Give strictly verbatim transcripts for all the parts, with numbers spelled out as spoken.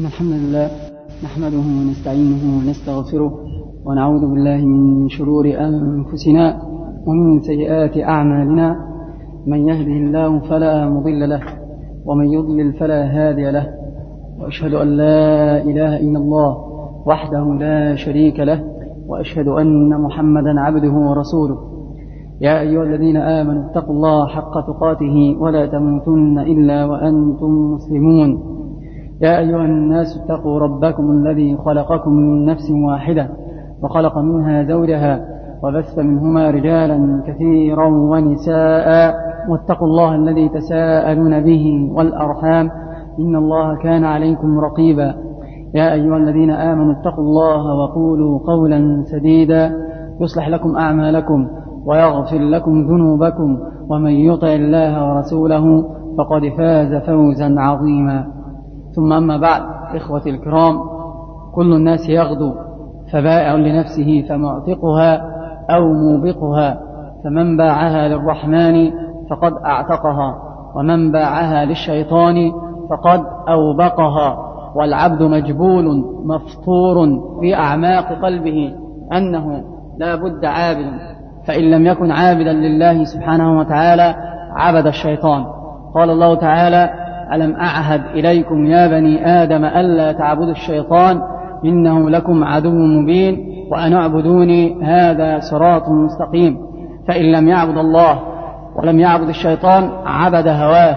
إن الحمد لله نحمده ونستعينه ونستغفره ونعوذ بالله من شرور أنفسنا ومن سيئات أعمالنا. من يهده الله فلا مضل له ومن يضلل فلا هادي له، وأشهد أن لا إله إلا الله وحده لا شريك له، وأشهد أن محمدا عبده ورسوله. يا أيها الذين آمنوا اتقوا الله حق تقاته ولا تموتن إلا وأنتم مسلمون. يا أيها الناس اتقوا ربكم الذي خلقكم من نفس واحدة وخلق منها زوجها وبث منهما رجالا كثيرا ونساء، واتقوا الله الذي تساءلون به والأرحام إن الله كان عليكم رقيبا. يا أيها الذين آمنوا اتقوا الله وقولوا قولا سديدا يصلح لكم أعمالكم ويغفر لكم ذنوبكم، ومن يطع الله ورسوله فقد فاز فوزا عظيما. ثم أما بعد، إخوتي الكرام، كل الناس يغدو فبائع لنفسه فمعتقها أو موبقها، فمن باعها للرحمن فقد أعتقها، ومن باعها للشيطان فقد أوبقها. والعبد مجبول مفطور في أعماق قلبه أنه لا بد عابد، فإن لم يكن عابدا لله سبحانه وتعالى عبد الشيطان. قال الله تعالى: ألم أعهد إليكم يا بني آدم ألا تعبدوا الشيطان إنه لكم عدو مبين وأن اعبدوني هذا صراط مستقيم. فإن لم يعبد الله ولم يعبد الشيطان عبد هواه،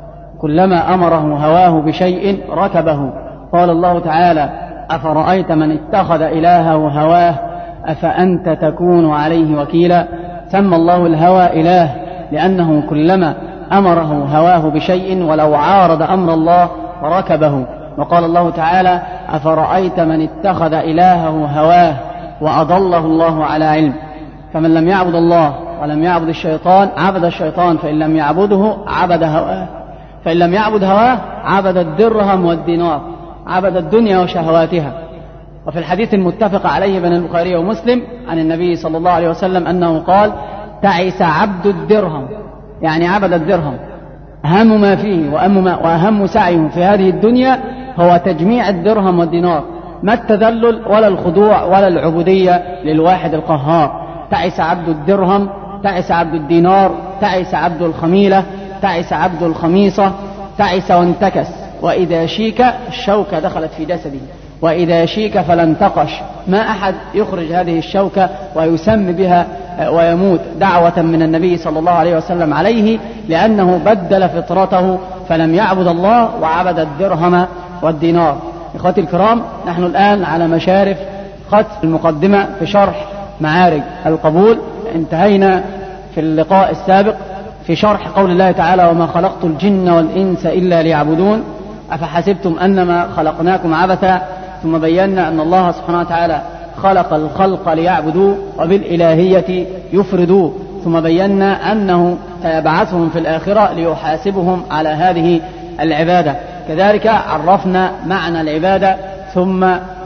كلما أمره هواه بشيء ركبه. قال الله تعالى: أفرأيت من اتخذ إلهه هواه أفأنت تكون عليه وكيلا. سمى الله الهوى إله لأنه كلما أمره هواه بشيء ولو عارض أمر الله ركبه. وقال الله تعالى: أفرأيت من اتخذ إلهه هواه وأضله الله على علم. فمن لم يعبد الله ولم يعبد الشيطان عبد الشيطان، فإن لم يعبده عبد هواه، فإن لم يعبد هواه عبد الدرهم والدينار، عبد الدنيا وشهواتها. وفي الحديث المتفق عليه بين البخاري ومسلم عن النبي صلى الله عليه وسلم أنه قال: تعس عبد الدرهم، يعني عبد الدرهم، أهم ما فيه وأهم سعيه في هذه الدنيا هو تجميع الدرهم والدينار، ما التذلل ولا الخضوع ولا العبودية للواحد القهار. تعس عبد الدرهم، تعس عبد الدينار، تعس عبد الخميلة، تعس عبد الخميصة، تعس وانتكس. وإذا شيك الشوكة دخلت في جسده، وإذا شيك فلانتقش. ما أحد يخرج هذه الشوكة ويسمي بها ويموت دعوة من النبي صلى الله عليه وسلم عليه، لأنه بدل فطرته فلم يعبد الله وعبد الدرهم والدينار. إخوتي الكرام، نحن الآن على مشارف ختم المقدمة في شرح معارج القبول. انتهينا في اللقاء السابق في شرح قول الله تعالى: وما خلقت الجن والإنس إلا ليعبدون أفحسبتم أنما خلقناكم عبثا. ثم بينا أن الله سبحانه وتعالى خلق الخلق ليعبدوه وبالإلهية يفردوه. ثم بينا أنه سيبعثهم في الآخرة ليحاسبهم على هذه العبادة. كذلك عرفنا معنى العبادة ثم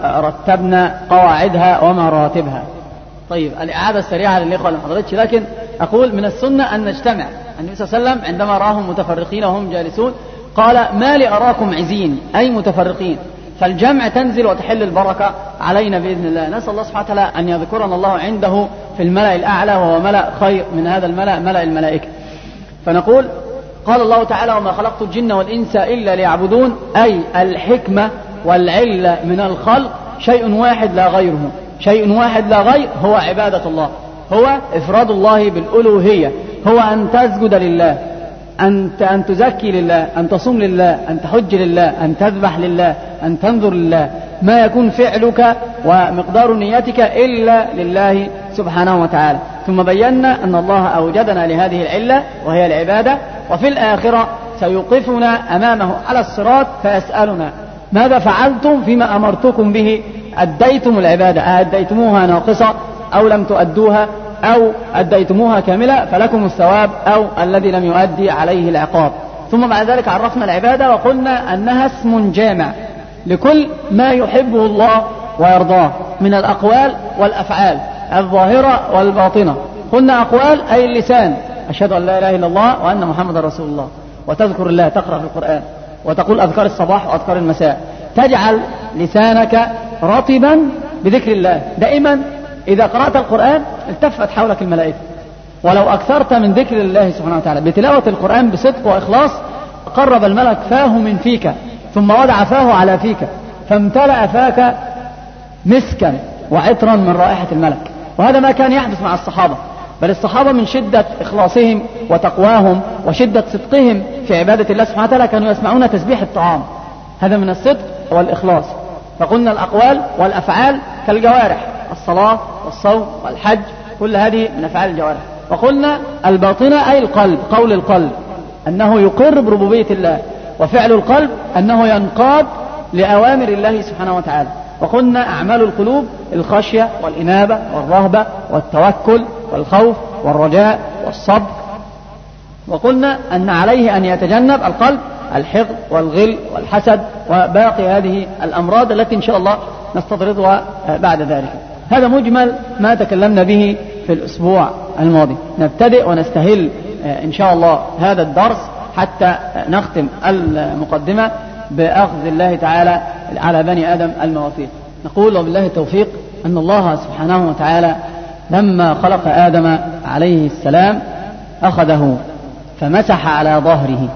رتبنا قواعدها ومراتبها. طيب، الإعادة السريعة للإخوة اللي ما حضرتش، لكن أقول من السنة أن نجتمع. النبي صلى الله عليه وسلم عندما رآهم متفرقين وهم جالسون قال: ما لي أراكم عزين، أي متفرقين. فالجمع تنزل وتحل البركة علينا بإذن الله. نسأل الله سبحانه وتعالى أن يذكرنا الله عنده في الملأ الأعلى، وهو ملأ خير من هذا الملأ، ملأ الملائكة. فنقول: قال الله تعالى: وما خلقت الجن والإنس إلا ليعبدون، أي الحكمة والعلة من الخلق شيء واحد لا غيره، شيء واحد لا غير، هو عبادة الله، هو إفراد الله بالألوهية، هو أن تسجد لله، أن أن تزكي لله، أن تصوم لله، أن تحج لله، أن تذبح لله، أن تنظر لله. ما يكون فعلك ومقدار نيتك إلا لله سبحانه وتعالى. ثم بينا أن الله أوجدنا لهذه العلة وهي العبادة، وفي الآخرة سيوقفنا أمامه على الصراط فيسألنا: ماذا فعلتم فيما أمرتكم به؟ أديتم العبادة، أديتموها ناقصة أو لم تؤدوها، أو أديتموها كاملة فلكم الثواب، أو الذي لم يؤدي عليه العقاب. ثم بعد ذلك عرفنا العبادة وقلنا أنها اسم جامع لكل ما يحبه الله ويرضاه من الأقوال والأفعال الظاهرة والباطنة. قلنا أقوال أي اللسان، أشهد أن لا إله إلا الله وأن محمد رسول الله، وتذكر الله، تقرأ في القرآن، وتقول أذكار الصباح وأذكار المساء. تجعل لسانك رطبا بذكر الله. دائما إذا قرأت القرآن التفت حولك الملائكة، ولو أكثرت من ذكر الله سبحانه وتعالى بتلاوة القرآن بصدق وإخلاص قرب الملك فاه من فيك ثم وضع فاه على فيك فامتلأ فاك مسكا وعطرا من رائحة الملك. وهذا ما كان يحدث مع الصحابة، بل الصحابة من شدة إخلاصهم وتقواهم وشدة صدقهم في عبادة الله سبحانه وتعالى كانوا يسمعون تسبيح الطعام. هذا من الصدق والإخلاص. فقلنا الأقوال والأفعال كالجوارح، الصلاة والصوم والحج كل هذه من أفعال الجوارح. وقلنا الباطنة أي القلب، قول القلب أنه يقر بربوبية الله، وفعل القلب أنه ينقاد لأوامر الله سبحانه وتعالى. وقلنا أعمال القلوب الخشية والإنابة والرهبة والتوكل والخوف والرجاء والصبر. وقلنا أن عليه أن يتجنب القلب الحقد والغل والحسد وباقي هذه الأمراض التي إن شاء الله نستطردها بعد ذلك. هذا مجمل ما تكلمنا به في الأسبوع الماضي. نبتدئ ونستهل إن شاء الله هذا الدرس حتى نختم المقدمة بأخذ الله تعالى على بني آدم المواثيق. نقول وبالله التوفيق أن الله سبحانه وتعالى لما خلق آدم عليه السلام أخذه فمسح على ظهره.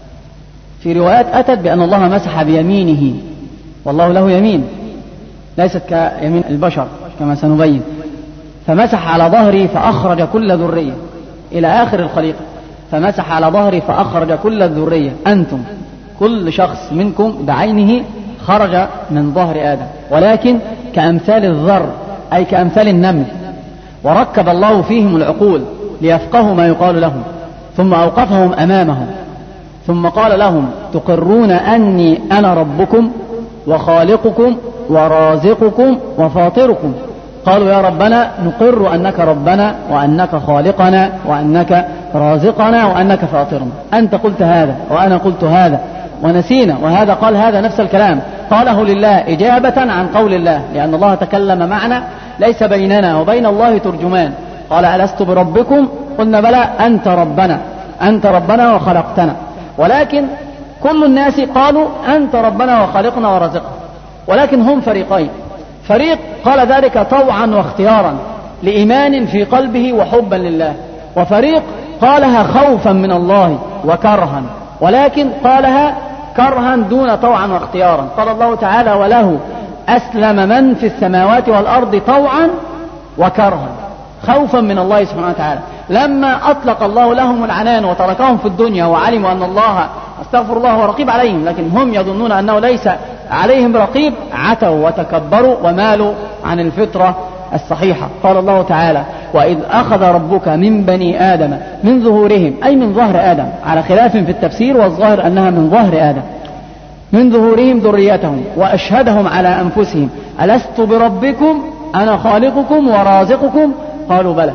في روايات أتت بأن الله مسح بيمينه، والله له يمين ليست كيمين البشر كما سنبين. فمسح على ظهره فأخرج كل ذرية إلى آخر الخليقة. فمسح على ظهره فأخرج كل الذرية، أنتم كل شخص منكم بعينه خرج من ظهر آدم، ولكن كأمثال الذر أي كأمثال النمل. وركب الله فيهم العقول ليفقهوا ما يقال لهم، ثم أوقفهم أمامهم ثم قال لهم تقرون أني أنا ربكم وخالقكم ورازقكم وفاطركم. قالوا يا ربنا نقر أنك ربنا وأنك خالقنا وأنك رازقنا وأنك فاطرنا. أنت قلت هذا وأنا قلت هذا ونسينا، وهذا قال هذا نفس الكلام قاله لله إجابة عن قول الله، لأن الله تكلم معنا ليس بيننا وبين الله ترجمان. قال ألست بربكم؟ قلنا بلى أنت ربنا، أنت ربنا وخلقتنا. ولكن كل الناس قالوا أنت ربنا وخالقنا ورزقنا، ولكن هم فريقين. فريق قال ذلك طوعا واختيارا لإيمان في قلبه وحبا لله، وفريق قالها خوفا من الله وكرها، ولكن قالها كرها دون طوعا واختيارا. قال الله تعالى وله أسلم من في السماوات والأرض طوعا وكرها، خوفا من الله سبحانه وتعالى. لما أطلق الله لهم العنان وتركهم في الدنيا وعلموا أن الله استغفر الله ورقيب عليهم، لكن هم يظنون أنه ليس عليهم رقيب، عتوا وتكبروا ومالوا عن الفطرة الصحيحة. قال الله تعالى وإذ أخذ ربك من بني آدم من ظهورهم أي من ظهر آدم، على خلاف في التفسير والظاهر أنها من ظهر آدم، من ظهورهم ذريتهم وأشهدهم على أنفسهم ألست بربكم أنا خالقكم ورازقكم؟ قالوا بلى.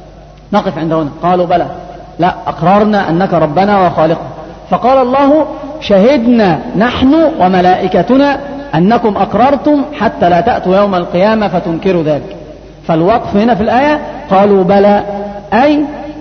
نقف عند هنا. قالوا بلى، لا أقررنا أنك ربنا وخالقنا. فقال الله شهدنا نحن وملائكتنا أنكم أقررتم حتى لا تأتوا يوم القيامة فتنكروا ذلك. فالوقف هنا في الآية قالوا بلى أي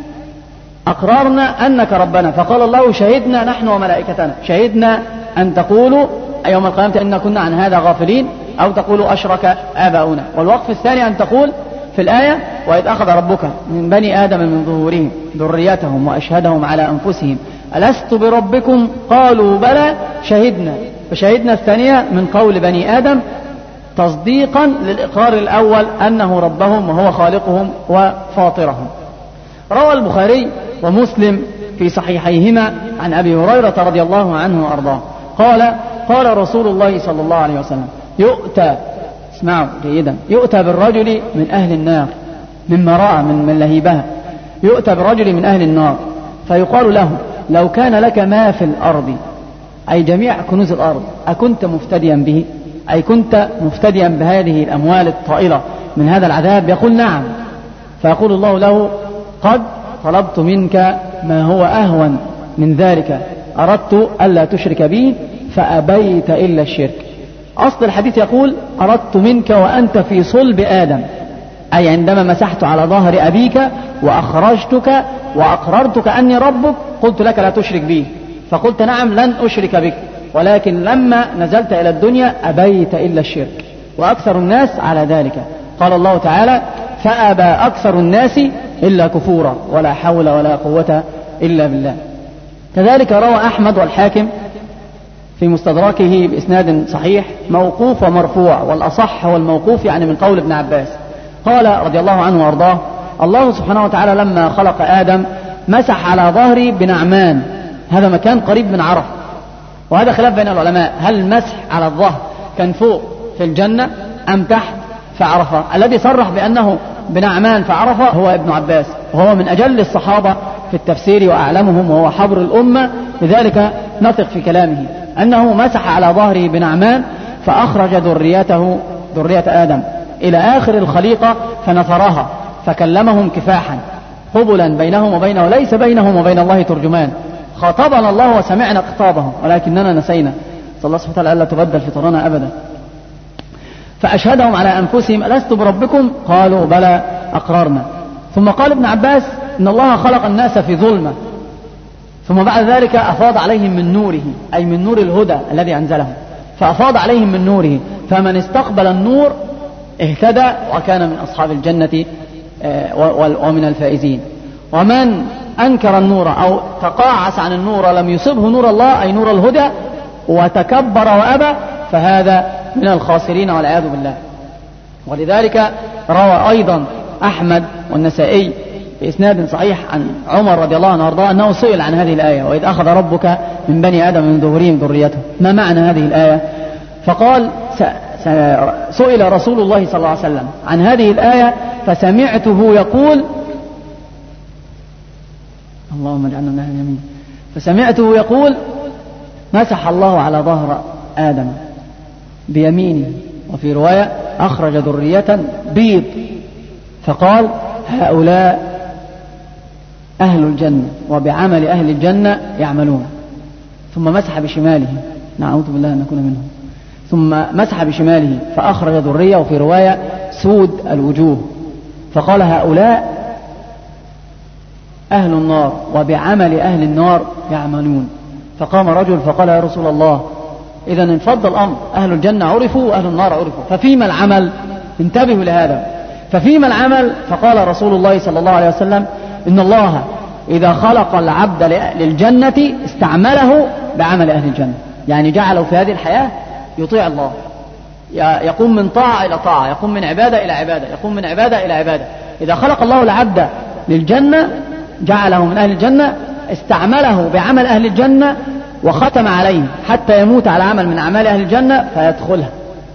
أقررنا أنك ربنا. فقال الله شهدنا نحن وملائكتنا، شهدنا أن تقولوا يوم القيامة إنا كنا عن هذا غافلين، أو تقولوا أشرك آباؤنا. والوقف الثاني أن تقول في الآية وإذ أخذ ربك من بني آدم من ظهورهم ذريتهم وأشهدهم على أنفسهم ألست بربكم؟ قالوا بلى شهدنا. فشهدنا الثانية من قول بني آدم تصديقا للإقرار الأول أنه ربهم وهو خالقهم وفاطرهم. روى البخاري ومسلم في صحيحيهما عن أبي هريرة رضي الله عنه وأرضاه قال قال رسول الله صلى الله عليه وسلم يؤتى، اسمعوا جيدا، يؤتى بالرجل من أهل النار مما رأى من, من لهيبها، يؤتى بالرجل من أهل النار فيقال له لو كان لك ما في الأرض أي جميع كنوز الأرض أكنت مفتديا به، أي كنت مفتديا بهذه الأموال الطائلة من هذا العذاب؟ يقول نعم. فيقول الله له قد طلبت منك ما هو أهون من ذلك، أردت ألا تشرك بي فأبيت إلا الشرك. أصل الحديث يقول أردت منك وأنت في صلب آدم، أي عندما مسحت على ظهر أبيك وأخرجتك وأقررتك أني ربك قلت لك لا تشرك بي، فقلت نعم لن أشرك بك، ولكن لما نزلت إلى الدنيا أبيت إلا الشرك، وأكثر الناس على ذلك. قال الله تعالى: فأبى أكثر الناس إلا كفورا ولا حول ولا قوة إلا بالله. كذلك روى أحمد والحاكم في مستدركه بإسناد صحيح موقوف ومرفوع، والأصح هو الموقوف يعني من قول ابن عباس، قال رضي الله عنه وأرضاه: الله سبحانه وتعالى لما خلق آدم مسح على ظهري بنعمان، هذا مكان قريب من عرفة، وهذا خلاف بين العلماء، هل المسح على الظهر كان فوق في الجنة أم تحت في عرفة؟ الذي صرح بأنه بنعمان في عرفة هو ابن عباس، وهو من أجل الصحابة في التفسير وأعلمهم، وهو حبر الأمة، لذلك نثق في كلامه أنه مسح على ظهره بنعمان فأخرج ذريته ذرية آدم إلى آخر الخليقة فنثرها فكلمهم كفاحا قبلا بينهم وبينه، ليس بينهم وبين الله ترجمان. خاطبنا الله وسمعنا خطابه ولكننا نسينا، صلى الله سبحانه وتعالى ألا تبدل فطرنا أبدا. فأشهدهم على أنفسهم: ألست بربكم؟ قالوا: بلى أقررنا. ثم قال ابن عباس: إن الله خلق الناس في ظلمة، ثم بعد ذلك أفاض عليهم من نوره، أي من نور الهدى الذي أنزله، فأفاض عليهم من نوره، فمن استقبل النور اهتدى وكان من أصحاب الجنة ومن الفائزين، ومن أنكر النور أو تقاعس عن النور لم يصبه نور الله أي نور الهدى وتكبر وأبى فهذا من الخاسرين والعياذ بالله. ولذلك روى أيضا أحمد والنسائي بإسناد صحيح عن عمر رضي الله عنه وارضاه أنه سئل عن هذه الآية: وإذ أخذ ربك من بني آدم من ظهورهم ذريته، ما معنى هذه الآية؟ فقال: سئل رسول الله صلى الله عليه وسلم عن هذه الآية فسمعته يقول، اللهم اجعلنا من أهل اليمين، فسمعته يقول: مسح الله على ظهر آدم بيمينه، وفي رواية أخرج ذرية بيض، فقال: هؤلاء أهل الجنة وبعمل أهل الجنة يعملون. ثم مسح بشماله، نعوذ بالله أن نكون منهم، ثم مسح بشماله فأخرج ذرية، وفي رواية سود الوجوه، فقال: هؤلاء أهل النار وبعمل أهل النار يعملون. فقام رجل فقال: يا رسول الله، إذا انفض الأمر، أهل الجنة عرفوا وأهل النار عرفوا، ففيما العمل؟ انتبهوا لهذا، ففيما العمل؟ فقال رسول الله صلى الله عليه وسلم: إن الله إذا خلق العبد للجنة استعمله بعمل أهل الجنة، يعني جعله في هذه الحياة يطيع الله، يقوم من طاعة إلى طاعة، يقوم من عبادة إلى عبادة، يقوم من عبادة إلى عبادة. إذا خلق الله العبد للجنة جعله من أهل الجنة، استعمله بعمل أهل الجنة وختم عليه حتى يموت على عمل من أعمال أهل الجنة فيدخلها.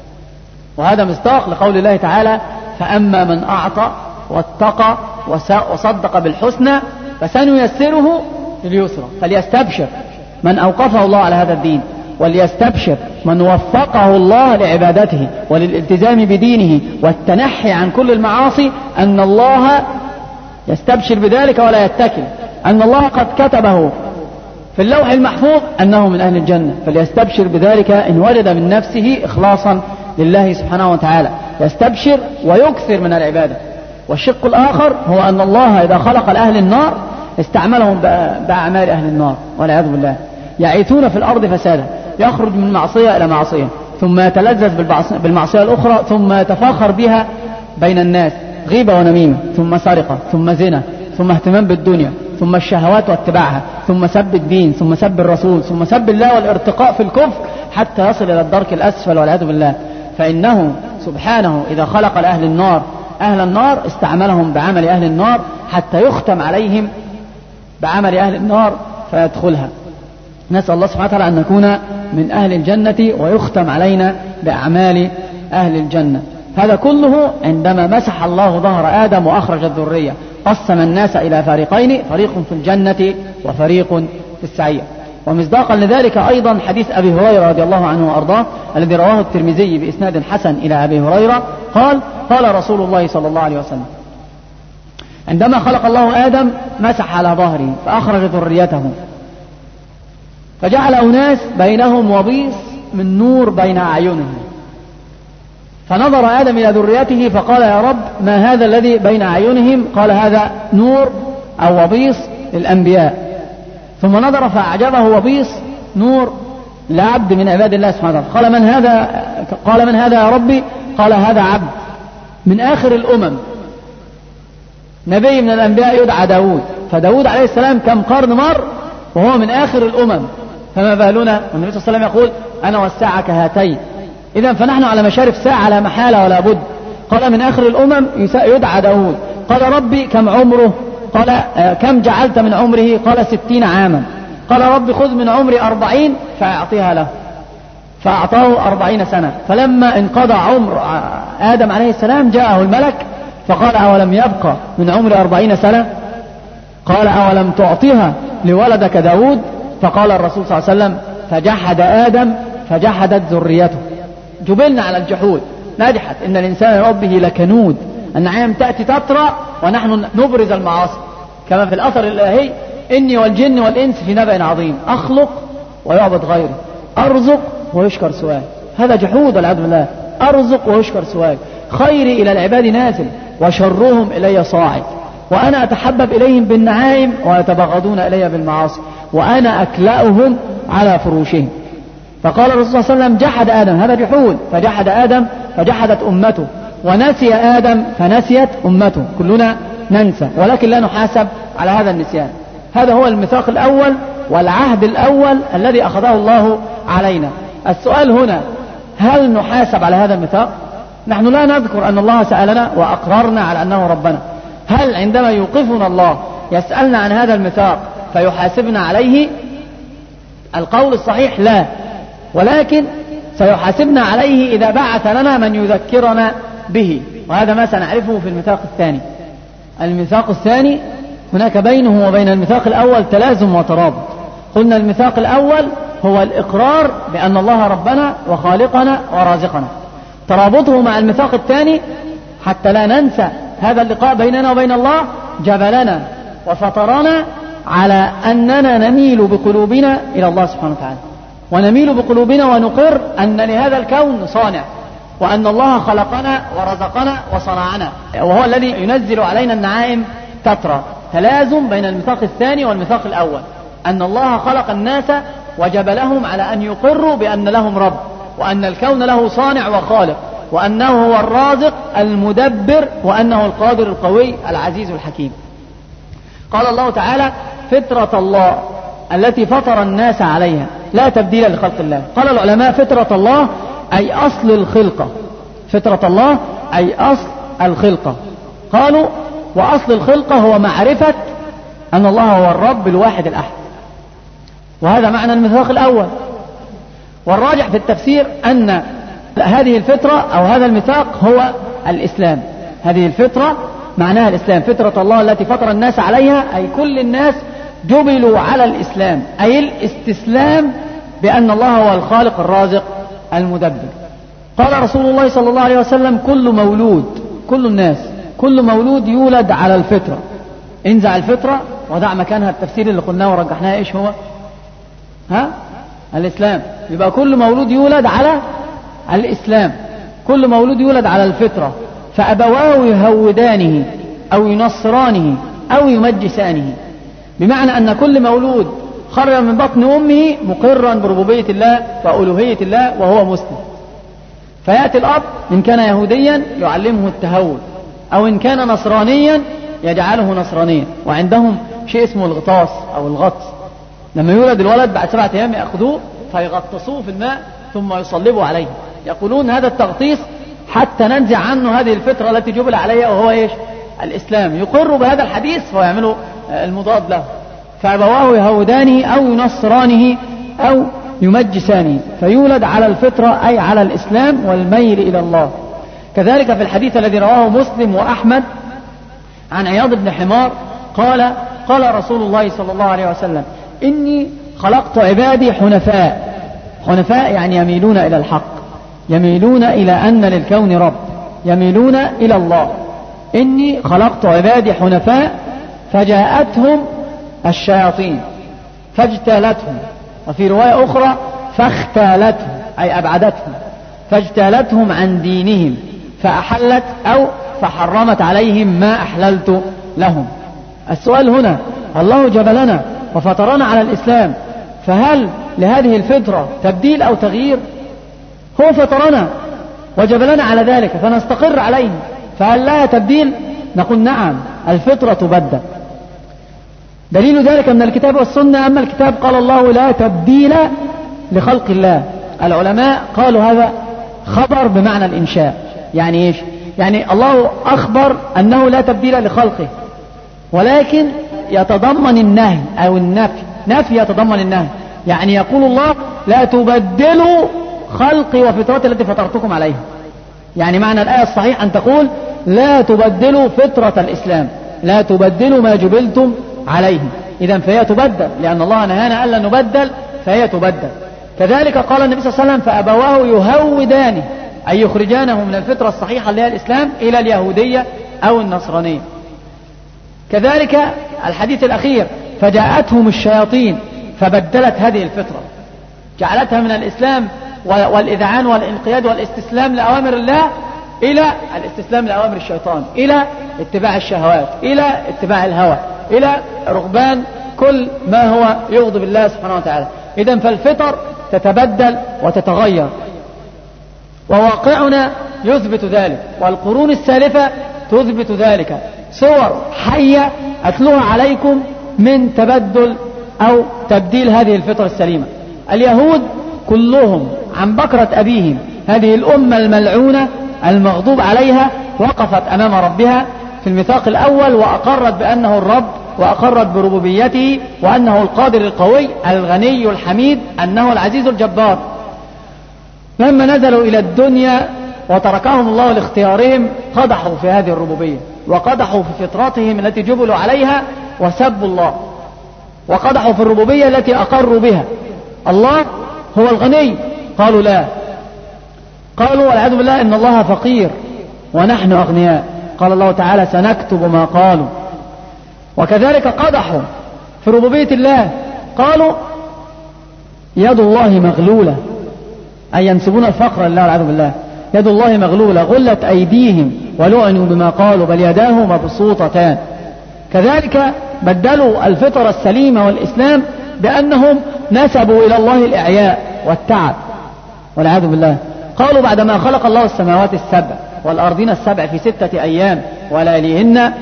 وهذا مصداق لقول الله تعالى: فأما من أعطى واتقى وصدق بالحسنى فسنيسره لليسرى. فليستبشر من أوقفه الله على هذا الدين، وليستبشر من وفقه الله لعبادته وللالتزام بدينه والتنحي عن كل المعاصي، أن الله يستبشر بذلك ولا يتكل، أن الله قد كتبه في اللوح المحفوظ أنه من أهل الجنة، فليستبشر بذلك إن وجد من نفسه إخلاصا لله سبحانه وتعالى، يستبشر ويكثر من العبادة. والشق الآخر هو أن الله إذا خلق الأهل النار استعملهم بأعمال أهل النار والعياذ بالله، يعيثون في الأرض فسادا، يخرج من معصية إلى معصية، ثم يتلذذ بالمعصية الأخرى، ثم يتفاخر بها بين الناس، غيبة ونميمة، ثم سرقة، ثم زنا، ثم اهتمام بالدنيا، ثم الشهوات واتباعها، ثم سب الدين، ثم سب الرسول، ثم سب الله والارتقاء في الكفر حتى يصل إلى الدرك الأسفل والعياذ بالله. فإنه سبحانه إذا خلق لأهل النار أهل النار استعملهم بعمل أهل النار حتى يختم عليهم بعمل أهل النار فيدخلها. نسأل الله سبحانه وتعالى أن نكون من أهل الجنة ويختم علينا بأعمال أهل الجنة. هذا كله عندما مسح الله ظهر آدم وأخرج الذرية، قسم الناس إلى فريقين، فريق في الجنة وفريق في السعير. ومصداقا لذلك أيضا حديث أبي هريرة رضي الله عنه وأرضاه الذي رواه الترمذي بإسناد حسن إلى أبي هريرة قال: قال رسول الله صلى الله عليه وسلم: عندما خلق الله آدم مسح على ظهره فأخرج ذريته، فجعل أناس بينهم وبيص من نور بين أعينهم، فنظر آدم إلى ذريته فقال: يا رب، ما هذا الذي بين أعينهم؟ قال: هذا نور أو وبيص للأنبياء. ثم نظر فأعجبه وبيص نور لعبد من عباد الله سبحانه وتعالى. قال من هذا؟ قال من هذا يا ربي؟ قال هذا عبد من آخر الأمم، نبي من الأنبياء يدعى داود. فداود عليه السلام كم قرن مر وهو من آخر الأمم، فما بالنا والنبي صلى الله عليه وسلم يقول أنا والساعة كهاتين. إذن فنحن على مشارف ساعة لا محالة ولا بد. قال من آخر الأمم يدعى داود. قال ربي كم عمره؟ قال آه كم جعلت من عمره؟ قال ستين عاما. قال ربي خذ من عمري أربعين فأعطيها له، فأعطاه أربعين سنة. فلما انقضى عمر آدم عليه السلام جاءه الملك فقال أولم يبقى من عمر أربعين سنة؟ قال أولم تعطيها لولدك داود؟ فقال الرسول صلى الله عليه وسلم فجحد آدم فجحدت ذريته. جبلنا على الجحود، نجحت. إن الإنسان ربه لكنود، النعيم تأتي تطرأ ونحن نبرز المعاصي، كما في الأثر الإلهي إني والجن والإنس في نبأ عظيم، أخلق ويعبد غيري، أرزق ويشكر سواي. هذا جحود والعياذ بالله. أرزق ويشكر سواي، خيري إلى العباد نازل وشرهم إلي صاعد، وأنا أتحبب إليهم بالنعائم ويتبغضون إلي بالمعاصي، وأنا أكلأهم على فروشهم. فقال الرسول صلى الله عليه وسلم جحد آدم، هذا جحود، فجحد آدم فجحدت أمته، ونسي آدم فنسيت أمته. كلنا ننسى ولكن لا نحاسب على هذا النسيان. هذا هو الميثاق الأول والعهد الأول الذي أخذه الله علينا. السؤال هنا هل نحاسب على هذا الميثاق؟ نحن لا نذكر أن الله سألنا وأقررنا على أنه ربنا. هل عندما يوقفنا الله يسألنا عن هذا الميثاق فيحاسبنا عليه؟ القول الصحيح لا، ولكن سيحاسبنا عليه إذا بعث لنا من يذكرنا به، وهذا ما سنعرفه في الميثاق الثاني. الميثاق الثاني هناك بينه وبين الميثاق الأول تلازم وترابط. قلنا الميثاق الأول هو الإقرار بأن الله ربنا وخالقنا ورازقنا. ترابطه مع الميثاق الثاني حتى لا ننسى هذا اللقاء بيننا وبين الله، جبلنا وفطرنا على أننا نميل بقلوبنا إلى الله سبحانه وتعالى، ونميل بقلوبنا ونقر أن لهذا الكون صانع، وأن الله خلقنا ورزقنا وصنعنا، وهو الذي ينزل علينا النعائم تترى. تلازم بين الميثاق الثاني والميثاق الأول، أن الله خلق الناس وجبلهم على أن يقروا بأن لهم رب، وأن الكون له صانع وخالق، وأنه هو الرازق المدبر، وأنه القادر القوي العزيز الحكيم. قال الله تعالى فطرة الله التي فطر الناس عليها لا تبديل لخلق الله. قال العلماء فطرة الله أي أصل الخلقة، فطرة الله أي أصل الخلقة. قالوا وأصل الخلقة هو معرفة أن الله هو الرب الواحد الأحد، وهذا معنى الميثاق الأول. والراجح في التفسير أن هذه الفطرة أو هذا الميثاق هو الإسلام. هذه الفطرة معناها الإسلام، فطرة الله التي فطر الناس عليها، أي كل الناس جبلوا على الإسلام، أي الاستسلام بأن الله هو الخالق الرازق المدبر. قال رسول الله صلى الله عليه وسلم كل مولود، كل الناس، كل مولود يولد على الفطرة. انزع الفطرة ودع مكانها التفسير اللي قلناه ورجحناه، ايش هو؟ ها؟ الإسلام. يبقى كل مولود يولد على الإسلام، كل مولود يولد على الفطرة، فأبواه يهودانه أو ينصرانه أو يمجسانه، بمعنى أن كل مولود خرج من بطن أمه مقرا بربوبية الله وألوهية الله وهو مسلم. فيأتي الأب إن كان يهوديا يعلمه التهود، أو إن كان نصرانيا يجعله نصرانيا. وعندهم شيء اسمه الغطاس أو الغطس، لما يولد الولد بعد سبعة أيام يأخذوه فيغطسوه في الماء ثم يصلبوا عليه. يقولون هذا التغطيس حتى ننزع عنه هذه الفطرة التي جبل عليها، وهو إيش؟ الإسلام. يقروا بهذا الحديث ويعملوا المضاد له. فأبواه يهودانه أو ينصرانه أو يمجسانه، فيولد على الفطرة أي على الإسلام والميل إلى الله. كذلك في الحديث الذي رواه مسلم وأحمد عن عياض بن حمار قال قال رسول الله صلى الله عليه وسلم إني خلقت عبادي حنفاء. حنفاء يعني يميلون إلى الحق، يميلون إلى أن للكون رب، يميلون إلى الله. إني خلقت عبادي حنفاء فجاءتهم الشياطين فاجتالتهم، وفي رواية أخرى فاختالتهم أي أبعدتهم، فاجتالتهم عن دينهم فأحلت أو فحرمت عليهم ما أحللت لهم. السؤال هنا الله جبلنا وفطرنا على الإسلام، فهل لهذه الفطرة تبديل أو تغيير؟ هو فطرنا وجبلنا على ذلك فنستقر عليه، فهل لها تبديل؟ نقول نعم، الفطرة تبدل. دليل ذلك من الكتاب والسنة. أما الكتاب قال الله لا تبديل لخلق الله. العلماء قالوا هذا خبر بمعنى الإنشاء. يعني إيش؟ يعني الله أخبر أنه لا تبديل لخلقه، ولكن يتضمن النهي أو النفي. نفي يتضمن النهي، يعني يقول الله لا تبدلوا خلقي وفطرتي التي فطرتكم عليها. يعني معنى الآية الصحيح أن تقول لا تبدلوا فطرة الإسلام، لا تبدلوا ما جبلتم عليه. إذن فهي تبدل، لأن الله نهانا ألا نبدل، فهي تبدل. كذلك قال النبي صلى الله عليه وسلم فأبواه يهودانه، أي يخرجانه من الفطرة الصحيحة اللي هي الإسلام إلى اليهودية أو النصرانية. كذلك الحديث الأخير فجاءتهم الشياطين فبدلت هذه الفطرة، جعلتها من الإسلام والإذعان والانقياد والاستسلام لأوامر الله إلى الاستسلام لأوامر الشيطان، إلى اتباع الشهوات، إلى اتباع الهوى، إلى رغبان كل ما هو يغضب الله سبحانه وتعالى. إذن فالفطر تتبدل وتتغير، وواقعنا يثبت ذلك، والقرون السالفة تثبت ذلك. صور حية أتلوها عليكم من تبدل أو تبديل هذه الفطرة السليمة. اليهود كلهم عن بكرة أبيهم، هذه الأمة الملعونة المغضوب عليها وقفت أمام ربها في الميثاق الأول وأقرت بأنه الرب، وأقرت بربوبيته، وأنه القادر القوي الغني الحميد، أنه العزيز الجبار. لما نزلوا إلى الدنيا وتركهم الله لاختيارهم قدحوا في هذه الربوبية، وقدحوا في فطرتهم التي جبلوا عليها وسبوا الله، وقدحوا في الربوبية التي أقروا بها. الله هو الغني، قالوا لا، قالوا والعياذ بالله إن الله فقير ونحن أغنياء، قال الله تعالى سنكتب ما قالوا. وكذلك قدحوا في ربوبية الله، قالوا يد الله مغلولة، أي ينسبون الفقر لله والعياذ بالله، يد الله مغلولة غلت أيديهم ولعنوا بما قالوا بل يداه مبسوطتان. كذلك بدلوا الفطرة السليمة والإسلام بأنهم نسبوا إلى الله الإعياء والتعب والعياذ بالله. قالوا بعدما خلق الله السماوات السبع والأرضين السبع في ستة أيام ولياليهن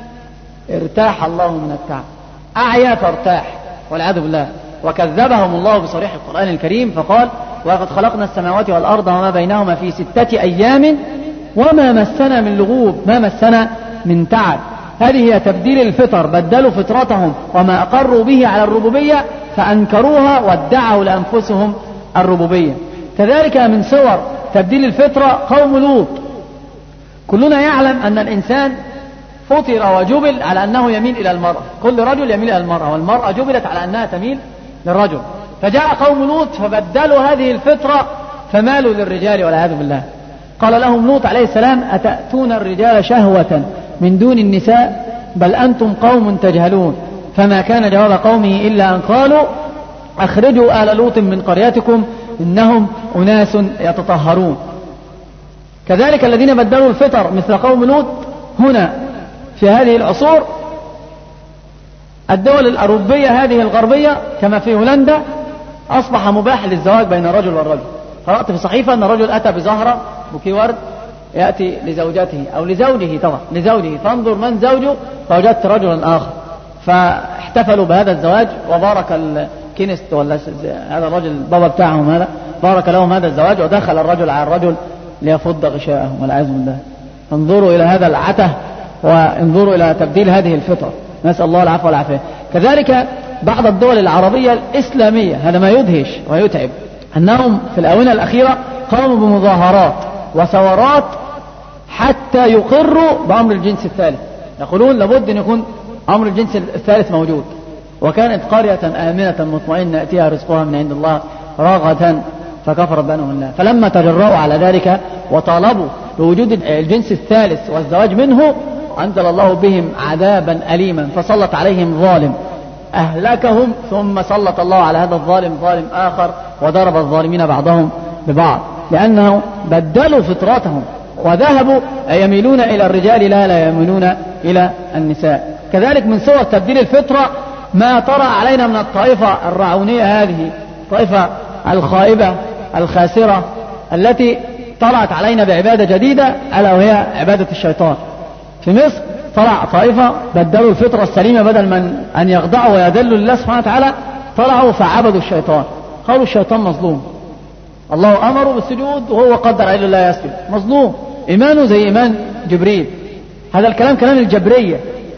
ارتاح الله من التعب، أعيا فارتاح والعياذ بالله. وكذبهم الله بصريح القرآن الكريم فقال وقد خلقنا السماوات والأرض وما بينهما في ستة أيام وما مسنا من لغوب، ما مسنا من تعب. هذه هي تبديل الفطر، بدلوا فطرتهم وما أقروا به على الربوبية فأنكروها وادعوا لأنفسهم الربوبية. كذلك من صور تبديل الفطرة قوم لوط. كلنا يعلم أن الإنسان فطر وجبل على أنه يميل إلى المرأة، كل رجل يميل إلى المرأة، والمرأة جبلت على أنها تميل للرجل. فجاء قوم لوط فبدلوا هذه الفطرة فمالوا للرجال والعياذ بالله. قال لهم لوط عليه السلام أتأتون الرجال شهوة من دون النساء بل أنتم قوم تجهلون. فما كان جواب قومه إلا أن قالوا أخرجوا آل لوط من قريتكم إنهم أناس يتطهرون. كذلك الذين بدلوا الفطر مثل قوم لوط هنا في هذه العصور، الدول الأوروبية هذه الغربية كما في هولندا أصبح مباح للزواج بين الرجل والرجل. قرأت في صحيفة أن الرجل أتى بزهرة بوكي ورد يأتي لزوجته أو لزوجه، طبعا لزوجه، فانظر من زوجه فوجدت رجلا آخر، فاحتفلوا بهذا الزواج وبارك الكينست ولا هذا الرجل بابا بتاعهم هذا بارك لهم هذا الزواج، ودخل الرجل على الرجل ليفض غشاءهم والعياذ بالله. انظروا إلى هذا العته وانظروا إلى تبديل هذه الفطرة، نسأل الله العفو والعافية. كذلك بعض الدول العربية الإسلامية، هذا ما يدهش ويتعب، أنهم في الآونة الأخيرة قاموا بمظاهرات وثورات حتى يقروا بأمر الجنس الثالث. يقولون لابد أن يكون أمر الجنس الثالث موجود. وكانت قرية آمنة مطمئنة يأتيها رزقها من عند الله رغدا فكفرت بأنهم الله. فلما تجرؤوا على ذلك وطالبوا بوجود الجنس الثالث والزواج منه أنزل الله بهم عذابا أليما فسلط عليهم ظالم أهلكهم، ثم سلط الله على هذا الظالم ظالم آخر وضرب الظالمين بعضهم ببعض، لأنه بدلوا فطرتهم وذهبوا يميلون إلى الرجال لا لا يميلون إلى النساء. كذلك من صور تبديل الفطرة ما طرأ علينا من الطائفة الرعونية هذه، الطائفة الخائبة الخاسرة التي طلعت علينا بعبادة جديدة ألا وهي عبادة الشيطان. في مصر طلع طائفة بدلوا الفطرة السليمة، بدل من أن يخضعوا ويذلوا لله سبحانه وتعالى طلعوا فعبدوا الشيطان. قالوا الشيطان مظلوم، الله أمره بالسجود وهو قدر عليه لا يسجد، مظلوم، إيمانه زي إيمان جبريل. هذا الكلام كلام الجبرية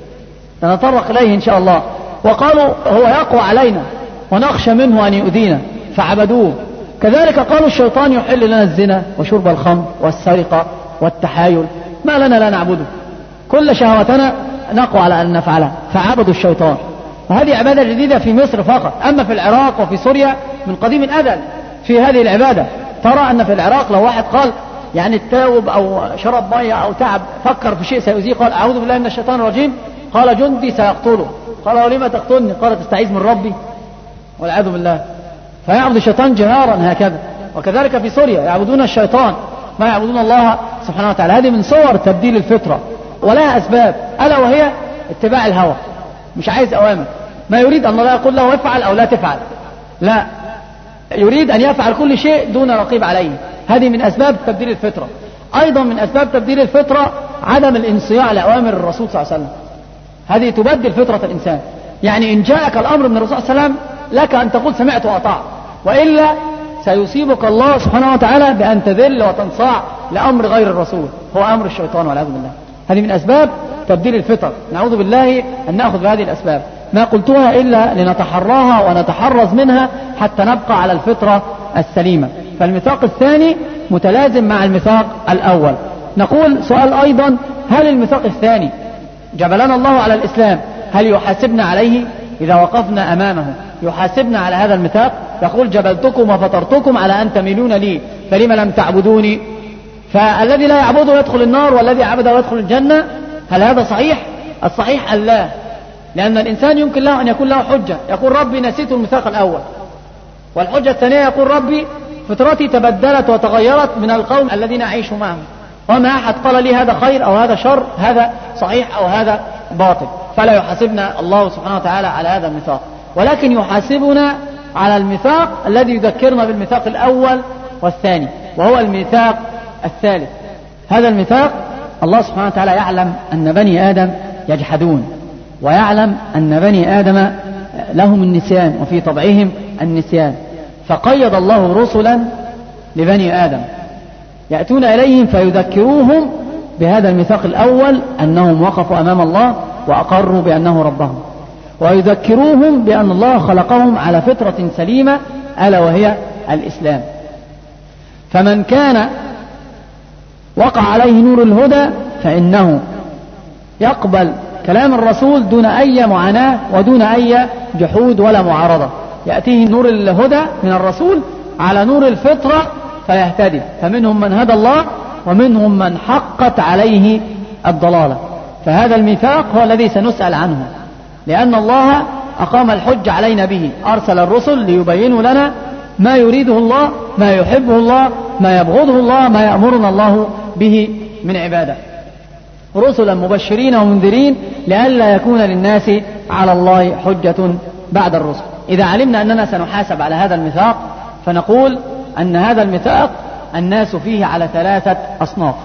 سنتطرق إليه إن شاء الله. وقالوا هو يقوى علينا ونخشى منه أن يؤذينا فعبدوه. كذلك قالوا الشيطان يحل لنا الزنا وشرب الخمر والسرقة والتحايل، ما لنا لا نعبده، كل شهوتنا نقوى على أن نفعلها فعبدوا الشيطان. وهذه عبادة جديدة في مصر فقط، أما في العراق وفي سوريا من قديم الأزل في هذه العبادة. ترى أن في العراق لو واحد قال يعني التاوب أو شرب مية أو تعب فكر في شيء سيؤذيه قال أعوذ بالله من الشيطان الرجيم، قال جندي سيقتله، قال ولما تقتلني؟ قال تستعيذ من ربي، والعياذ بالله. فيعبد الشيطان جهارا هكذا. وكذلك في سوريا يعبدون الشيطان ما يعبدون الله سبحانه وتعالى. هذه من صور تبديل الفطرة ولها أسباب، ألا وهي اتباع الهوى، مش عايز أوامر، ما يريد أن الله يقول له افعل أو لا تفعل، لا، يريد أن يفعل كل شيء دون رقيب عليه. هذه من أسباب تبديل الفطرة. أيضا من أسباب تبديل الفطرة عدم الانصياع لأوامر الرسول صلى الله عليه وسلم، هذه تبدل فطرة الإنسان. يعني إن جاءك الأمر من الرسول صلى الله عليه وسلم لك أن تقول سمعت وأطعت، وإلا سيصيبك الله سبحانه وتعالى بأن تذل وتنصاع لأمر غير الرسول، هو أمر الشيطان والعياذ بالله. هذه من أسباب تبديل الفطر، نعوذ بالله أن نأخذ بهذه الأسباب، ما قلتها إلا لنتحراها ونتحرز منها حتى نبقى على الفطرة السليمة. فالميثاق الثاني متلازم مع الميثاق الأول. نقول سؤال أيضا، هل الميثاق الثاني جبلنا الله على الإسلام هل يحاسبنا عليه إذا وقفنا أمامه؟ يحاسبنا على هذا الميثاق؟ يقول جبلتكم وفطرتكم على أن تميلون لي فلم لم تعبدوني؟ فالذي لا يعبده يدخل النار والذي عبده يدخل الجنة. هل هذا صحيح؟ الصحيح أن لا، لأن الإنسان يمكن له أن يكون له حجة يقول ربي نسيت الميثاق الأول، والحجة الثانية يقول ربي فطرتي تبدلت وتغيرت من القوم الذين أعيش معهم، وما أحد قال لي هذا خير أو هذا شر، هذا صحيح أو هذا باطل. فلا يحاسبنا الله سبحانه وتعالى على هذا الميثاق، ولكن يحاسبنا على الميثاق الذي يذكرنا بالميثاق الأول والثاني، وهو الميثاق الثالث. هذا الميثاق الله سبحانه وتعالى يعلم أن بني آدم يجحدون، ويعلم أن بني آدم لهم النسيان وفي طبعهم النسيان، فقيض الله رسلا لبني آدم يأتون إليهم فيذكروهم بهذا الميثاق الأول أنهم وقفوا أمام الله وأقروا بأنه ربهم، ويذكروهم بأن الله خلقهم على فطرة سليمة ألا وهي الإسلام. فمن كان وقع عليه نور الهدى فإنه يقبل كلام الرسول دون أي معاناة ودون أي جحود ولا معارضة، يأتيه نور الهدى من الرسول على نور الفطرة فيهتدي. فمنهم من هدى الله ومنهم من حقت عليه الضلالة. فهذا الميثاق هو الذي سنسأل عنه، لأن الله أقام الحج علينا به، أرسل الرسل ليبينوا لنا ما يريده الله، ما يحبه الله، ما يبغضه الله، ما يأمرنا الله به من عباده، رسلا مبشرين ومنذرين لئلا يكون للناس على الله حجة بعد الرسل. إذا علمنا أننا سنحاسب على هذا الميثاق فنقول أن هذا الميثاق الناس فيه على ثلاثة أصناف.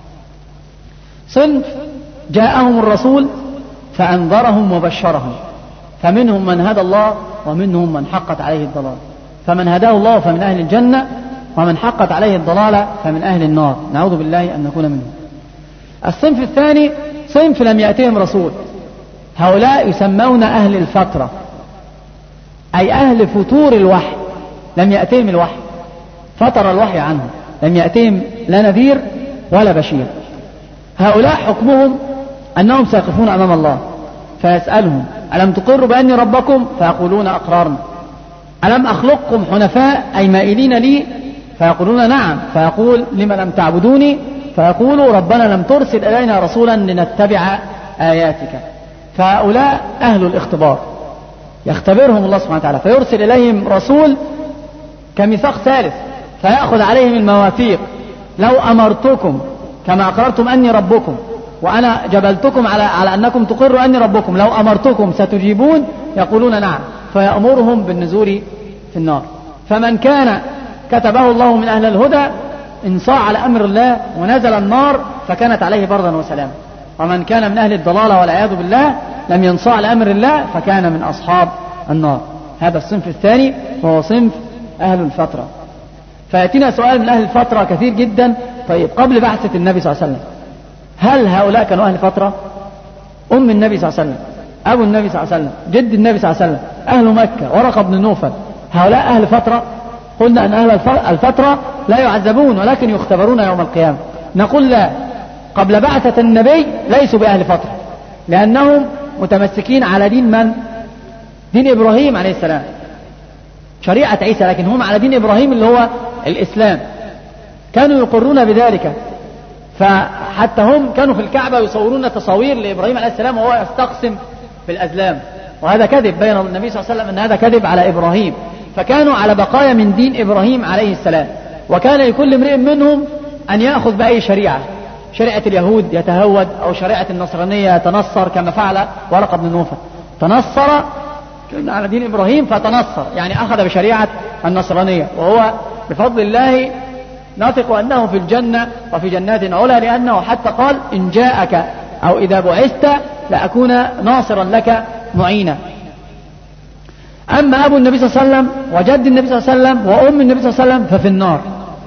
صنف جاءهم الرسول فأنذرهم وبشرهم، فمنهم من هدى الله ومنهم من حقت عليه الضلال، فمن هداه الله فمن أهل الجنة، ومن حقت عليه الضلالة فمن أهل النار، نعوذ بالله أن نكون منهم. الصنف الثاني صنف لم يأتهم رسول، هؤلاء يسمون أهل الفترة، أي أهل فتور الوحي، لم يأتهم الوحي، فتر الوحي عنهم، لم يأتهم لا نذير ولا بشير. هؤلاء حكمهم أنهم سيقفون أمام الله فيسألهم ألم تقروا بأني ربكم؟ فيقولون أقرارنا. ألم أخلقكم حنفاء أي مائلين لي؟ فيقولون نعم. فيقول لما لم تعبدوني؟ فيقولوا ربنا لم ترسل إلينا رسولا لنتبع آياتك. فهؤلاء أهل الاختبار، يختبرهم الله سبحانه وتعالى فيرسل إليهم رسول كميثاق ثالث فيأخذ عليهم المواثيق. لو أمرتكم كما أقررتم أني ربكم وأنا جبلتكم على, على أنكم تقروا أني ربكم، لو أمرتكم ستجيبون؟ يقولون نعم. فيأمرهم بالنزول في النار. فمن كان كتبه الله من أهل الهدى انصاع على أمر الله ونزل النار فكانت عليه بردا وسلاما، ومن كان من أهل الضلالة والعياذ بالله لم ينصاع على أمر الله فكان من أصحاب النار. هذا الصنف الثاني وهو صنف أهل الفترة. فيأتينا سؤال من أهل الفترة كثير جدا. طيب قبل بعثة النبي صلى الله عليه وسلم هل هؤلاء كانوا أهل فترة؟ أم النبي صلى الله عليه وسلم، أبو النبي صلى الله عليه وسلم، جد النبي صلى الله عليه وسلم، أهل مكة، ورقة بن نوفل، هؤلاء أهل فترة؟ قلنا أن أهل الفترة لا يعذبون ولكن يختبرون يوم القيامة. نقول لا، قبل بعثة النبي ليسوا بأهل فترة، لأنهم متمسكين على دين من؟ دين إبراهيم عليه السلام، شريعة عيسى، لكن هم على دين إبراهيم اللي هو الإسلام، كانوا يقرون بذلك. فحتى هم كانوا في الكعبة يصورون تصاوير لإبراهيم عليه السلام وهو يستقسم في الأزلام، وهذا كذب، بين النبي صلى الله عليه وسلم أن هذا كذب على إبراهيم. فكانوا على بقايا من دين إبراهيم عليه السلام، وكان لكل امرئ منهم أن يأخذ بأي شريعة، شريعة اليهود يتهود أو شريعة النصرانية يتنصر كما فعل ورقة بن نوفل، تنصر على دين إبراهيم فتنصر، يعني أخذ بشريعة النصرانية، وهو بفضل الله نثق أنه في الجنة وفي جنات علا، لأنه حتى قال إن جاءك أو إذا بعثت لأكون ناصرا لك معينا. أما أبو النبي صلى الله عليه وسلم وجد النبي صلى الله عليه وسلم وأم النبي صلى الله عليه وسلم ففي النار،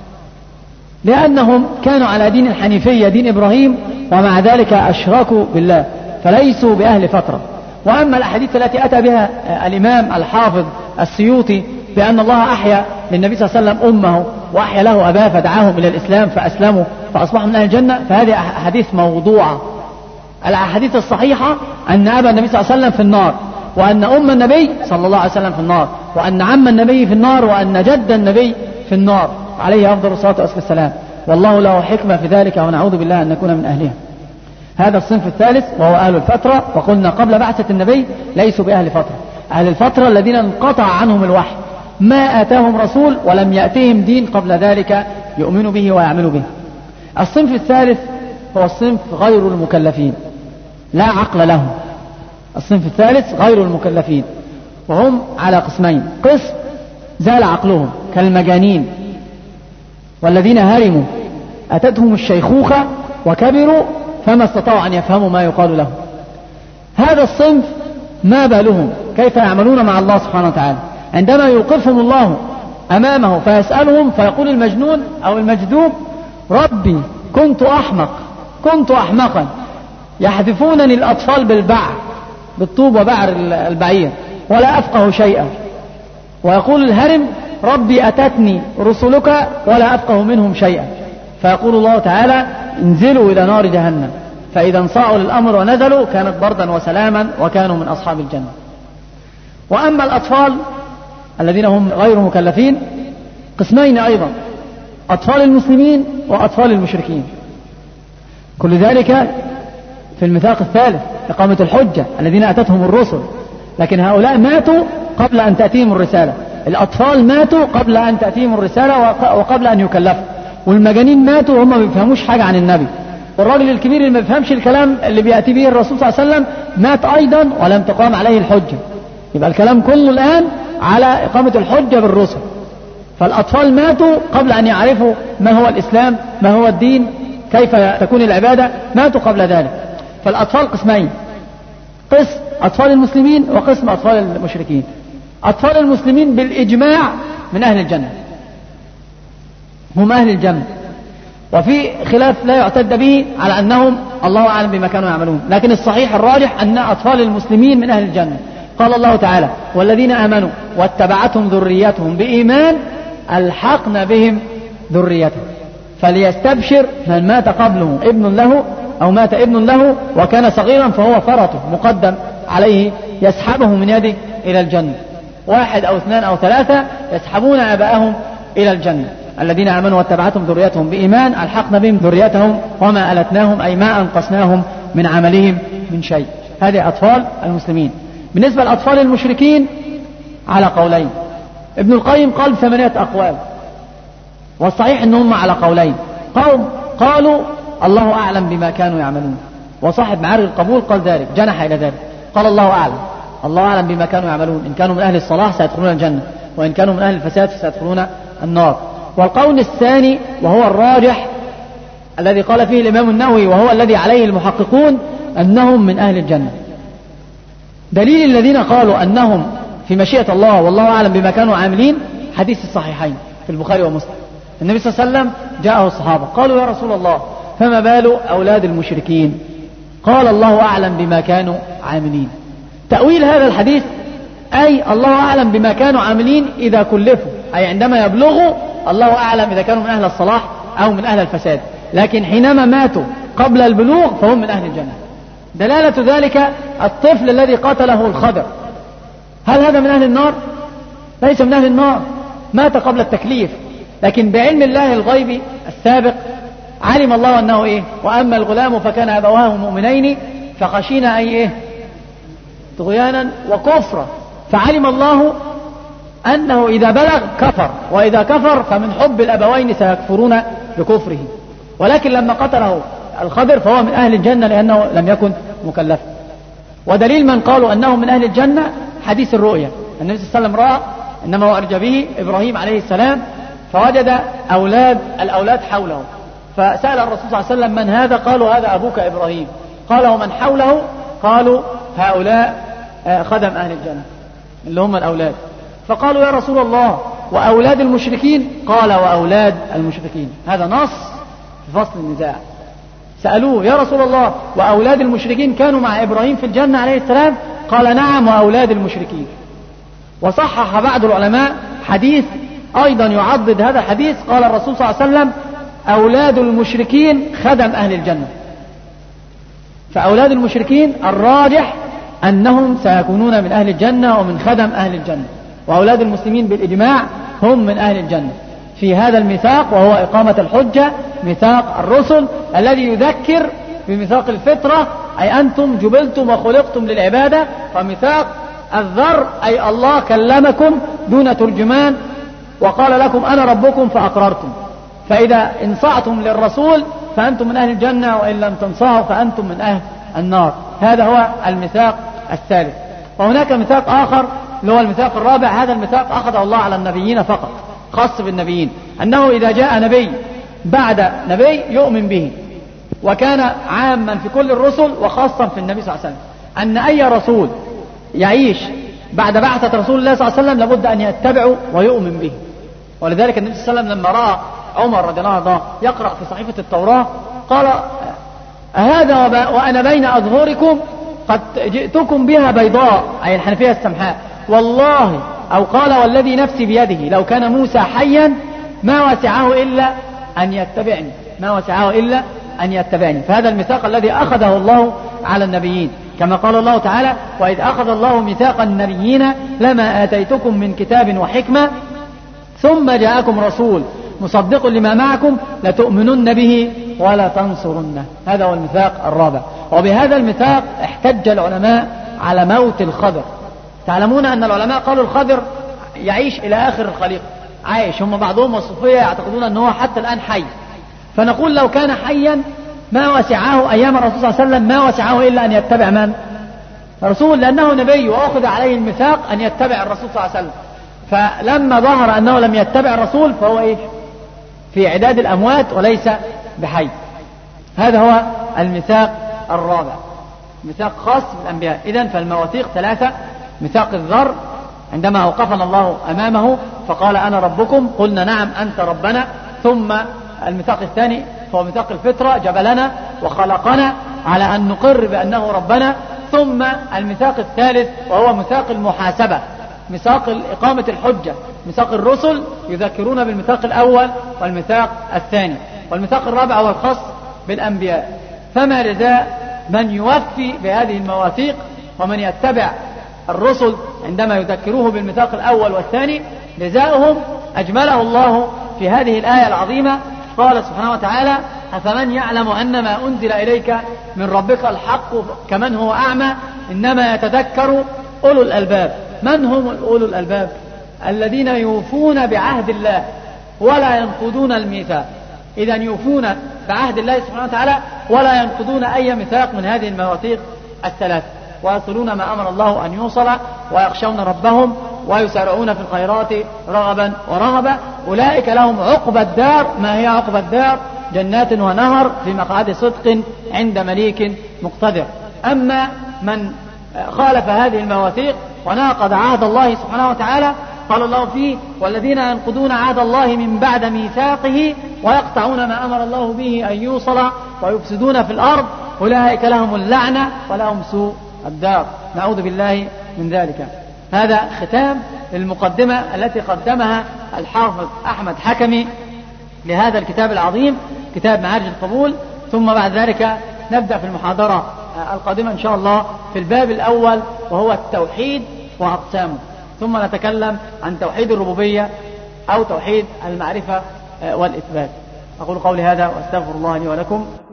لأنهم كانوا على دين الحنيفية دين إبراهيم، ومع ذلك أشركوا بالله فليسوا بأهل فترة. وأما الأحاديث التي أتى بها الإمام الحافظ السيوطي بأن الله أحيا للنبي صلى الله عليه وسلم أمه وأحيا له أباه فدعاهم إلى الإسلام فأسلموا فأصبحوا من أهل الجنة، فهذه أحاديث موضوعة. الأحاديث الصحيحة أن أبا النبي صلى الله عليه وسلم في النار، وأن أم النبي صلى الله عليه وسلم في النار، وأن عم النبي في النار، وأن جد النبي في النار عليه أفضل الصلاة والسلام، والله له حكمة في ذلك، ونعوذ بالله أن نكون من أهلها. هذا الصنف الثالث وهو أهل الفترة. وقلنا قبل بعثة النبي ليسوا بأهل فترة، أهل الفترة الذين انقطع عنهم الوحي، ما آتاهم رسول ولم يأتهم دين قبل ذلك يؤمنوا به ويعملوا به. الصنف الثالث هو الصنف غير المكلفين، لا عقل لهم. الصنف الثالث غير المكلفين، وهم على قسمين: قسم زال عقلهم كالمجانين والذين هرموا أتتهم الشيخوخة وكبروا فما استطاعوا أن يفهموا ما يقال لهم. هذا الصنف ما بالهم كيف يعملون مع الله سبحانه وتعالى عندما يوقفهم الله أمامه فيسألهم، فيقول المجنون أو المجذوب: ربي كنت أحمق كنت أحمقا، يحذفونني الأطفال بالبعر، بالطوب وبعر البعير، ولا أفقه شيئا. ويقول الهرم: ربي أتتني رسلك ولا أفقه منهم شيئا. فيقول الله تعالى: انزلوا إلى نار جهنم، فإذا انصاعوا للأمر ونزلوا كانت بردا وسلاما وكانوا من أصحاب الجنة. وأما الأطفال الذين هم غير مكلفين قسمين أيضا: أطفال المسلمين وأطفال المشركين. كل ذلك في الميثاق الثالث إقامة الحجة، الذين أتتهم الرسل، لكن هؤلاء ماتوا قبل أن تأتيهم الرسالة. الأطفال ماتوا قبل أن تأتيهم الرسالة وقبل أن يكلفوا، والمجانين ماتوا وهم ما بيفهموش حاجة عن النبي، والراجل الكبير اللي ما بيفهمش الكلام اللي بيأتي به الرسول صلى الله عليه وسلم مات أيضا ولم تقام عليه الحجة. يبقى الكلام كله الآن على إقامة الحجة بالرسل. فالأطفال ماتوا قبل أن يعرفوا ما هو الإسلام، ما هو الدين، كيف تكون العبادة، ماتوا قبل ذلك. فالأطفال قسمين: قسم أطفال المسلمين وقسم أطفال المشركين. أطفال المسلمين بالإجماع من أهل الجنة، هم أهل الجنة، وفي خلاف لا يعتد به على أنهم الله أعلم بما كانوا يعملون، لكن الصحيح الراجح أن أطفال المسلمين من أهل الجنة. قال الله تعالى: والذين آمنوا واتبعتهم ذريتهم بإيمان ألحقنا بهم ذريتهم. فليستبشر من مات قبله ابن له أو مات ابن له وكان صغيرا فهو فرطه مقدم عليه يسحبه من يده إلى الجنة. واحد أو اثنان أو ثلاثة يسحبون آباءهم إلى الجنة. الذين آمنوا واتبعتهم ذريتهم بإيمان ألحقنا بهم ذريتهم وما ألتناهم أي ما أنقصناهم من عملهم من شيء. هذه أطفال المسلمين. بالنسبة لأطفال المشركين على قولين. ابن القيم قال ثمانية أقوال، والصحيح أنهم على قولين. قوم قالوا الله أعلم بما كانوا يعملون، وصاحب معارج القبول قال ذلك، جنح إلى ذلك، قال الله أعلم، الله أعلم بما كانوا يعملون، إن كانوا من أهل الصلاح سيدخلون الجنة، وإن كانوا من أهل الفساد فسيدخلون النار. والقول الثاني وهو الراجح الذي قال فيه الإمام النووي وهو الذي عليه المحققون أنهم من أهل الجنة. دليل الذين قالوا أنهم في مشيئة الله والله أعلم بما كانوا عاملين حديث الصحيحين في البخاري ومسلم. النبي صلى الله عليه وسلم جاءه الصحابة قالوا يا رسول الله فما بال أولاد المشركين؟ قال الله أعلم بما كانوا عاملين. تأويل هذا الحديث أي الله أعلم بما كانوا عاملين إذا كلفوا، أي عندما يبلغوا الله أعلم إذا كانوا من أهل الصلاح أو من أهل الفساد، لكن حينما ماتوا قبل البلوغ فهم من أهل الجنة. دلالة ذلك الطفل الذي قتله الخضر، هل هذا من أهل النار؟ ليس من أهل النار، مات قبل التكليف، لكن بعلم الله الغيبي السابق علم الله أنه إيه؟ وأما الغلام فكان أبواه مؤمنين فخشينا أي إيه؟ طغيانا وكفرا، فعلم الله أنه إذا بلغ كفر، وإذا كفر فمن حب الأبوين سيكفرون بكفره، ولكن لما قتله الخضر فهو من أهل الجنة لأنه لم يكن مكلفا. ودليل من قالوا أنه من أهل الجنة حديث الرؤيا، النبي صلى الله عليه وسلم رأى إنما هو أرجى به إبراهيم عليه السلام فوجد أولاد الأولاد حوله، فسأل الرسول صلى الله عليه وسلم من هذا؟ قالوا هذا أبوك إبراهيم. قال ومن حوله؟ قالوا هؤلاء خدم أهل الجنة اللي هم الأولاد. فقالوا يا رسول الله وأولاد المشركين؟ قال وأولاد المشركين. هذا نص في فصل النزاع. سألوه يا رسول الله وأولاد المشركين كانوا مع إبراهيم في الجنة عليه السلام؟ قال نعم وأولاد المشركين. وصحح بعض العلماء حديث أيضا يعضد هذا الحديث، قال الرسول صلى الله عليه وسلم أولاد المشركين خدم أهل الجنة. فأولاد المشركين الراجح أنهم سيكونون من أهل الجنة ومن خدم أهل الجنة، وأولاد المسلمين بالإجماع هم من أهل الجنة في هذا الميثاق، وهو إقامة الحجة، ميثاق الرسل الذي يذكر بميثاق الفطرة، أي أنتم جبلتم وخلقتم للعبادة، وميثاق الذر أي الله كلمكم دون ترجمان وقال لكم أنا ربكم فأقررتم، فإذا انصعتم للرسول فأنتم من أهل الجنة، وإن لم تنصعوا فأنتم من أهل النار. هذا هو الميثاق الثالث. وهناك ميثاق آخر اللي هو الميثاق الرابع، هذا الميثاق أخذه الله على النبيين فقط، خاص بالنبيين، أنه إذا جاء نبي بعد نبي يؤمن به، وكان عاما في كل الرسل وخاصا في النبي صلى الله عليه وسلم، أن أي رسول يعيش بعد بعثة رسول الله صلى الله عليه وسلم لابد أن يتبعه ويؤمن به. ولذلك النبي صلى الله عليه وسلم لما رأى عمر رضي الله عنه يقرأ في صحيفة التوراة قال هذا وأنا بين أظهركم قد جئتكم بها بيضاء، أي الحنفية السمحاء، والله أو قال والذي نفسي بيده لو كان موسى حيا ما وسعه إلا أن يتبعني، ما وسعه إلا أن يتبعني. فهذا الميثاق الذي أخذه الله على النبيين، كما قال الله تعالى وإذ أخذ الله ميثاق النبيين لما آتيتكم من كتاب وحكمة ثم جاءكم رسول مصدق لما معكم لتؤمنن به ولا تنصرنه. هذا هو الميثاق الرابع. وبهذا الميثاق احتج العلماء على موت الخضر. تعلمون أن العلماء قالوا الخضر يعيش إلى آخر الخليقة، عايش. هم بعضهم والصوفية يعتقدون أنه حتى الآن حي، فنقول لو كان حيا ما وسعه أيام الرسول صلى الله عليه وسلم ما وسعه إلا أن يتبع من؟ الرسول، لأنه نبي وأخذ عليه الميثاق أن يتبع الرسول صلى الله عليه وسلم. فلما ظهر أنه لم يتبع الرسول فهو إيه؟ في عداد الأموات وليس بحي. هذا هو الميثاق الرابع، ميثاق خاص بالأنبياء. إذن فالمواثيق ثلاثة: ميثاق الذر عندما أوقفنا الله أمامه فقال أنا ربكم، قلنا نعم أنت ربنا. ثم الميثاق الثاني هو ميثاق الفطرة، جبلنا وخلقنا على أن نقر بأنه ربنا. ثم الميثاق الثالث وهو ميثاق المحاسبة، ميثاق إقامة الحجة، ميثاق الرسل يذكرون بالميثاق الأول والميثاق الثاني. والميثاق الرابع هو الخاص بالأنبياء. فما جزاء من يوفي بهذه المواثيق ومن يتبع الرسل عندما يذكروه بالميثاق الأول والثاني؟ جزاؤهم أجمله الله في هذه الآية العظيمة. قال سبحانه وتعالى: أفمن يعلم أن ما أنزل إليك من ربك الحق كمن هو أعمى إنما يتذكر أولو الألباب. من هم أولو الألباب؟ الذين يوفون بعهد الله ولا ينقضون الميثاق. إذا يوفون بعهد الله سبحانه وتعالى ولا ينقضون أي ميثاق من هذه المواثيق الثلاث، ويصلون ما أمر الله أن يوصل، ويخشون ربهم ويسارعون في الخيرات رغبا ورهبا. أولئك لهم عقبى الدار. ما هي عقبى الدار؟ جنات ونهر في مقعد صدق عند مليك مقتدر. أما من خالف هذه المواثيق وناقض عهد الله سبحانه وتعالى قال الله فيه: والذين ينقضون عهد الله من بعد ميثاقه ويقطعون ما أمر الله به أن يوصل ويفسدون في الأرض أولئك لهم اللعنة ولهم سوء الدار. نعوذ بالله من ذلك. هذا ختام للمقدمة التي قدمها الحافظ أحمد حكمي لهذا الكتاب العظيم، كتاب معارج القبول. ثم بعد ذلك نبدأ في المحاضرة القادمة إن شاء الله في الباب الأول وهو التوحيد وأقسامه، ثم نتكلم عن توحيد الربوبية أو توحيد المعرفة والإثبات. أقول قولي هذا وأستغفر الله لي ولكم.